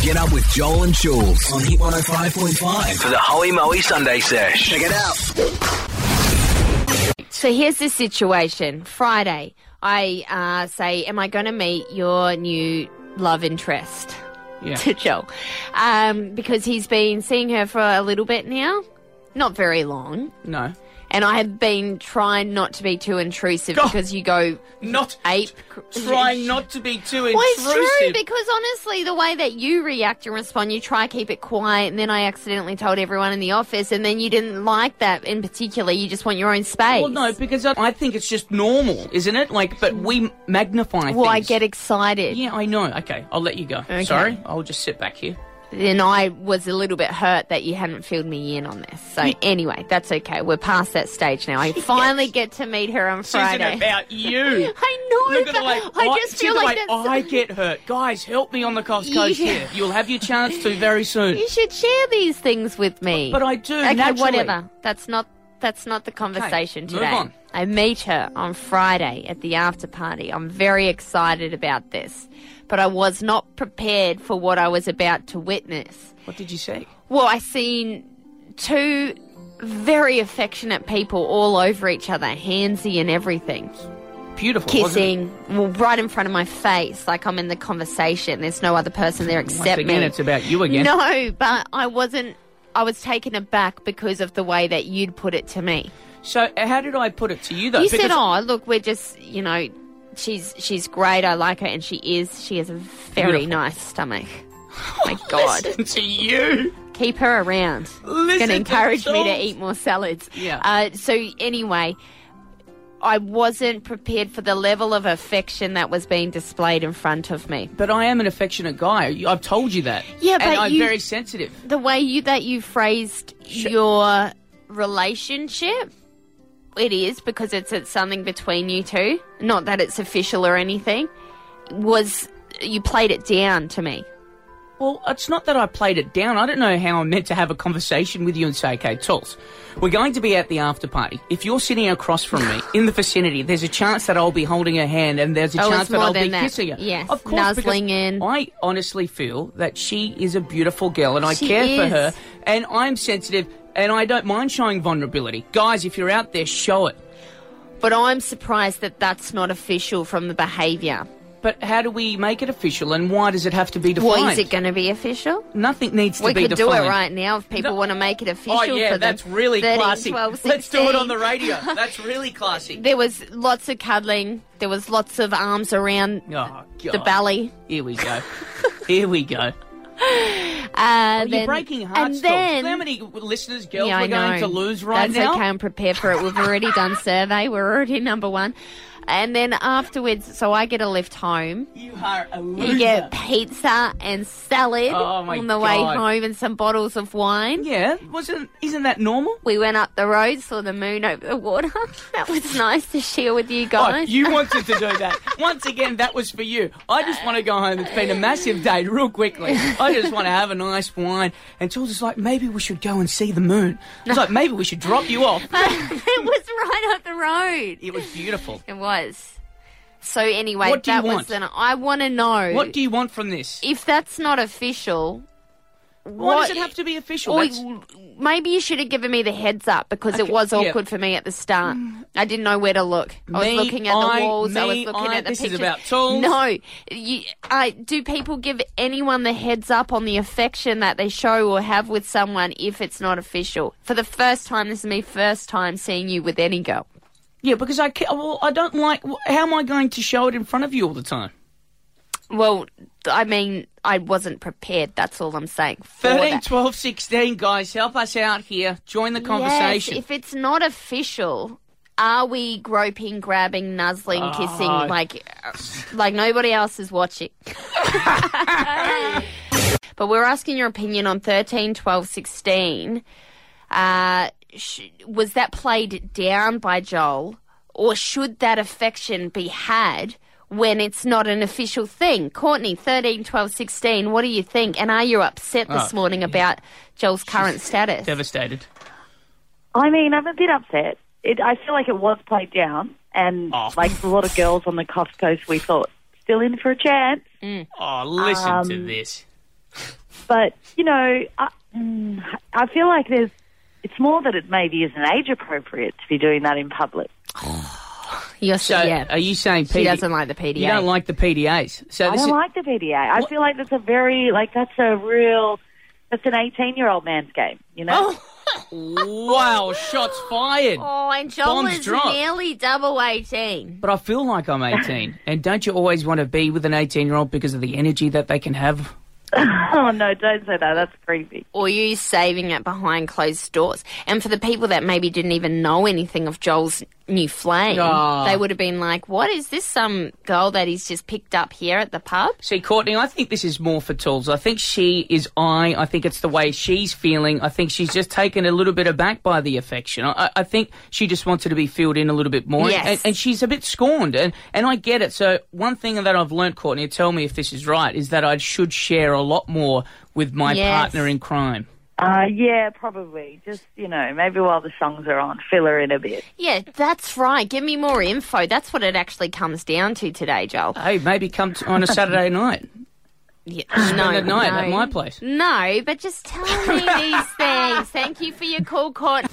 Get up with Joel and Jules on Hit 105.5 for the Hoey Moey Sunday Sesh. Check it out. So here's the situation. Friday, I say, am I going to meet your new love interest? Yeah. To Joel. Because he's been seeing her for a little bit now. Not very long. No. And I have been trying not to be too intrusive because you go Trying not to be too intrusive. Well, it's true because honestly, the way that you react and respond, you try to keep it quiet, and then I accidentally told everyone in the office, and then you didn't like that in particular. You just want your own space. Well, no, because I think it's just normal, isn't it? But we magnify things. Well, I get excited. Yeah, I know. Okay, I'll let you go. Okay. Sorry, I'll just sit back here. Then I was a little bit hurt that you hadn't filled me in on this. So anyway, that's okay. We're past that stage now. I finally get to meet her on Friday. This isn't about you. I know, Look at the way I just feel like that's... I get hurt. Guys, help me on the Coast here. You'll have your chance to very soon. You should share these things with me. But I do, okay, naturally. Whatever. That's not the conversation today. Move on. I meet her on Friday at the after party. I'm very excited about this. But I was not prepared for what I was about to witness. What did you see? Well, I seen two very affectionate people all over each other, handsy and everything. Beautiful. Kissing, well, right in front of my face, like I'm in the conversation. There's no other person there except Once again, me. It's about you again. No, but I was taken aback because of the way that you'd put it to me. So how did I put it to you, though? You said, look, we're just, she's great, I like her, and she has a very Beautiful. Nice stomach. Oh my God. Listen to you. Keep her around. Listen going to encourage to me to Jules. eat more salads. Yeah. So anyway, I wasn't prepared for the level of affection that was being displayed in front of me. But I am an affectionate guy. I've told you that. Yeah, but and I'm very sensitive. The way that you phrased your relationship, it is because it's something between you two. Not that it's official or anything. You played it down to me. Well, it's not that I played it down. I don't know how I'm meant to have a conversation with you and say, okay, Tulls, we're going to be at the after party. If you're sitting across from me in the vicinity, there's a chance that I'll be holding her hand and there's a chance that I'll be kissing her. Yes, of course, nuzzling in. I honestly feel that she is a beautiful girl and I care for her and I'm sensitive and I don't mind showing vulnerability. Guys, if you're out there, show it. But I'm surprised that that's not official from the behaviour. But how do we make it official and why does it have to be defined? Well, is it going to be official? Nothing needs to be defined. We could do it right now if people want to make it official. Oh, yeah, for that's them. really 13, classy. 12, 16. Let's do it on the radio. That's really classy. There was lots of cuddling. There was lots of arms around the belly. Here we go. Here we go. You're breaking hearts, then, how many listeners, girls, we're going to lose right now? That's okay, I'm prepared for it. We've already done survey. We're already number one. And then afterwards, so I get a lift home. You are a loser. You get pizza and salad on the way home and some bottles of wine. Yeah, isn't that normal? We went up the road, saw the moon over the water. That was nice to share with you guys. Oh, you wanted to do that. Once again, that was for you. I just want to go home. It's been a massive day real quickly. I just want to have a nice wine. And Jules is like, maybe we should go and see the moon. I was like, maybe we should drop you off. It was right up the road. It was beautiful. It was. So anyway, what do you want? I want to know. What do you want from this? If that's not official, why does it have to be official? Maybe you should have given me the heads up because it was awkward for me at the start. I didn't know where to look. I was looking at the walls. I was looking at the pictures. This is about tools. No. Do people give anyone the heads up on the affection that they show or have with someone if it's not official? For the first time, this is me first time seeing you with any girl. Yeah, because I don't like... How am I going to show it in front of you all the time? Well, I mean, I wasn't prepared. That's all I'm saying. 13, 12, 16, guys, help us out here. Join the conversation. Yes, if it's not official, are we groping, grabbing, nuzzling, kissing, like nobody else is watching? But we're asking your opinion on 13, 12, 16. Was that played down by Joel, or should that affection be had when it's not an official thing? Courtney, 13, 12, 16, what do you think? And are you upset this morning about Joel's current status? Devastated. I mean, I'm a bit upset. I feel like it was played down, and like a lot of girls on the Coast, we thought, still in for a chance. Oh, listen to this. But, you know, I feel like it's more that it maybe isn't age appropriate to be doing that in public. Are you saying she doesn't like the PDA? You don't like the PDAs? I don't like the PDA. I feel like that's an 18-year-old man's game, you know? Wow, shots fired. Oh, and Joel is nearly double 18. But I feel like I'm 18. And don't you always want to be with an 18-year-old because of the energy that they can have? Oh, no, don't say that. That's creepy. Or you saving it behind closed doors. And for the people that maybe didn't even know anything of Joel's new flame, they would have been like, what is this, some girl that he's just picked up here at the pub? See, Courtney, I think this is more for Tools. I think she is I think it's the way she's feeling. I think she's just taken a little bit aback by the affection. I think she just wanted to be filled in a little bit more. Yes. And she's a bit scorned. And I get it. So one thing that I've learnt, Courtney, tell me if this is right, is that I should share a lot more with my partner in crime. Yeah, probably. Just, you know, maybe while the songs are on, fill her in a bit. Yeah, that's right. Give me more info. That's what it actually comes down to today, Joel. Hey, maybe come on a Saturday night. Yeah, Spend the night at my place. No, but just tell me these things. Thank you for your call, Court.